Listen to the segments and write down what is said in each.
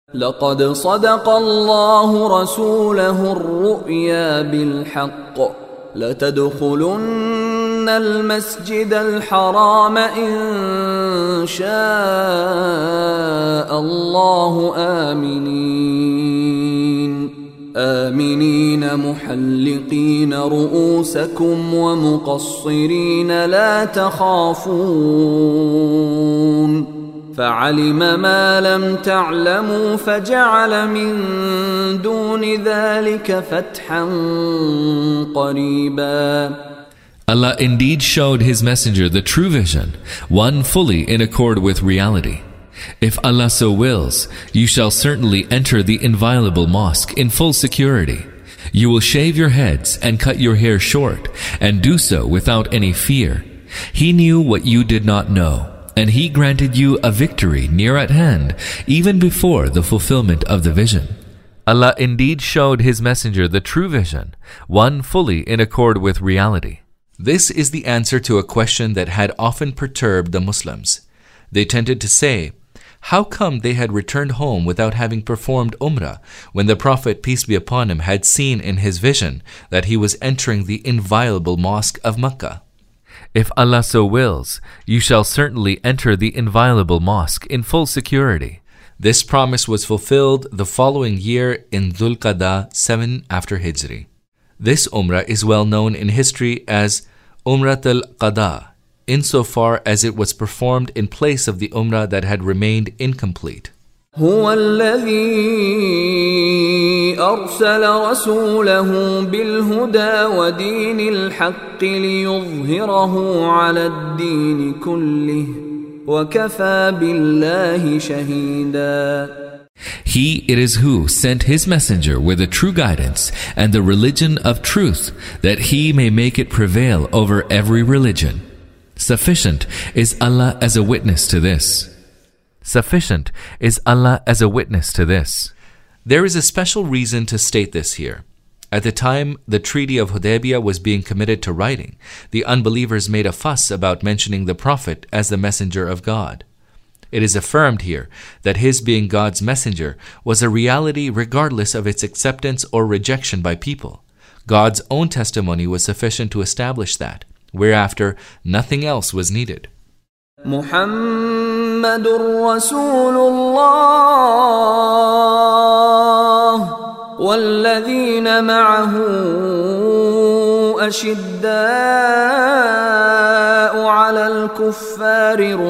لقد صدق الله رسوله الرؤيا بالحق لتدخلن المسجد الحرام إن شاء الله آمنين محلقين رؤوسكم ومقصرين لا تخافون فعلم ما لم تعلموا فجعل من دون ذلك فتحا قريبا. Allah indeed showed His messenger the true vision, one fully in accord with reality. If Allah so wills, you shall certainly enter the inviolable mosque in full security. You will shave your heads and cut your hair short, and do so without any fear. He knew what you did not know, and He granted you a victory near at hand, even before the fulfillment of the vision. Allah indeed showed His messenger the true vision, one fully in accord with reality. This is the answer to a question that had often perturbed the Muslims. They tended to say, how come they had returned home without having performed Umrah when the Prophet, peace be upon him, had seen in his vision that he was entering the inviolable mosque of Mecca? If Allah so wills, you shall certainly enter the inviolable mosque in full security. This promise was fulfilled the following year in Dhul Qa'dah 7 after Hijri. This Umrah is well known in history as Umrat al-Qada, insofar as it was performed in place of the Umrah that had remained incomplete. هو الذي أرسل رسوله بالهدى ودين الحق ليظهره على الدين كله وكفى بالله شهيدا. He it is who sent His messenger with the true guidance and the religion of truth, that He may make it prevail over every religion. Sufficient is Allah as a witness to this. Sufficient is Allah as a witness to this. There is a special reason to state this here. At the time the Treaty of Hudaybiyah was being committed to writing, the unbelievers made a fuss about mentioning the Prophet as the messenger of God. It is affirmed here that his being God's messenger was a reality regardless of its acceptance or rejection by people. God's own testimony was sufficient to establish that, whereafter nothing else was needed. محمد رسول الله والذين معه أشداء على الكفار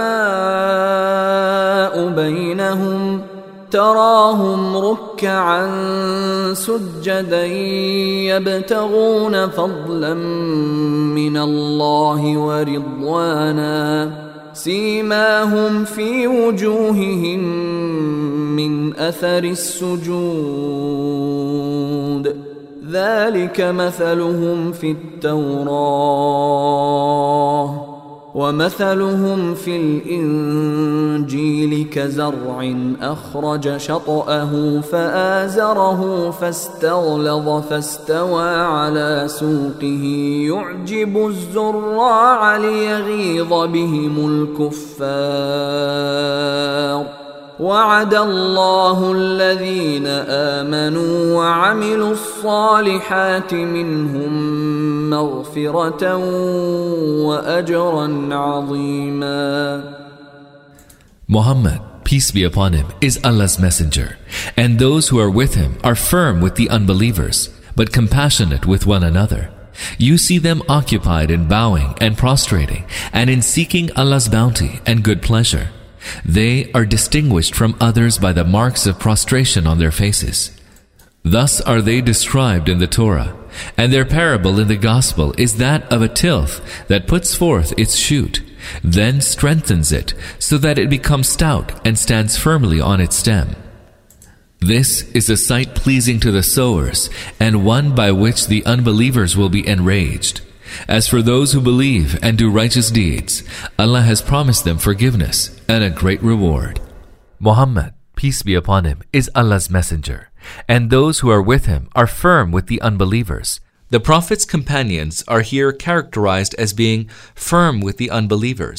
رحماء بينهم تراهم ركعا سجدا يبتغون فضلا من الله ورضوانا سيماهم في وجوههم من أثر السجود ذلك مثلهم في التوراة ومثلهم في الإنجيل كزرع أخرج شطأه فآزره فاستغلظ فاستوى على سوقه يعجب الزراع ليغيظ بهم الكفار وعد الله الذين آمنوا وعملوا الصالحات منهم مغفرة وأجرا عظيما. Muhammad, peace be upon him, is Allah's messenger, and those who are with him are firm with the unbelievers, but compassionate with one another. You see them occupied in bowing and prostrating, and in seeking Allah's bounty and good pleasure. They are distinguished from others by the marks of prostration on their faces. Thus are they described in the Torah, and their parable in the Gospel is that of a tilth that puts forth its shoot, then strengthens it so that it becomes stout and stands firmly on its stem. This is a sight pleasing to the sowers, and one by which the unbelievers will be enraged. As for those who believe and do righteous deeds, Allah has promised them forgiveness and a great reward. Muhammad, peace be upon him, is Allah's messenger, and those who are with him are firm with the unbelievers. The Prophet's companions are here characterized as being firm with the unbelievers,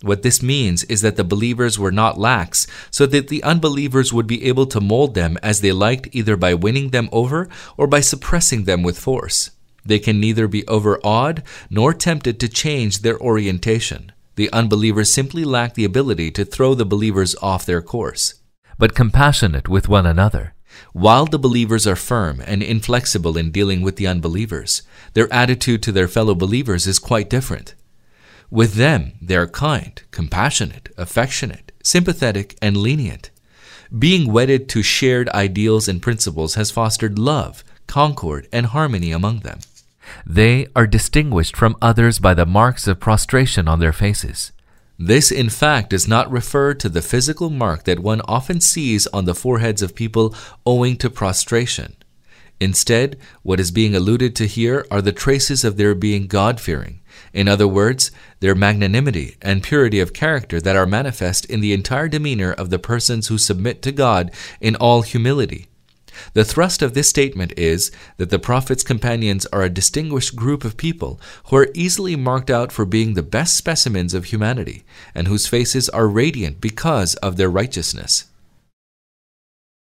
What this means is that the believers were not lax, so that the unbelievers would be able to mold them as they liked, either by winning them over or by suppressing them with force. They can neither be overawed nor tempted to change their orientation. The unbelievers simply lack the ability to throw the believers off their course. But compassionate with one another. While the believers are firm and inflexible in dealing with the unbelievers, their attitude to their fellow believers is quite different. With them, they are kind, compassionate, affectionate, sympathetic, and lenient. Being wedded to shared ideals and principles has fostered love, concord, and harmony among them. They are distinguished from others by the marks of prostration on their faces. This, in fact, does not refer to the physical mark that one often sees on the foreheads of people owing to prostration. Instead, what is being alluded to here are the traces of their being God-fearing. In other words, their magnanimity and purity of character that are manifest in the entire demeanor of the persons who submit to God in all humility. The thrust of this statement is that the Prophet's companions are a distinguished group of people who are easily marked out for being the best specimens of humanity, and whose faces are radiant because of their righteousness.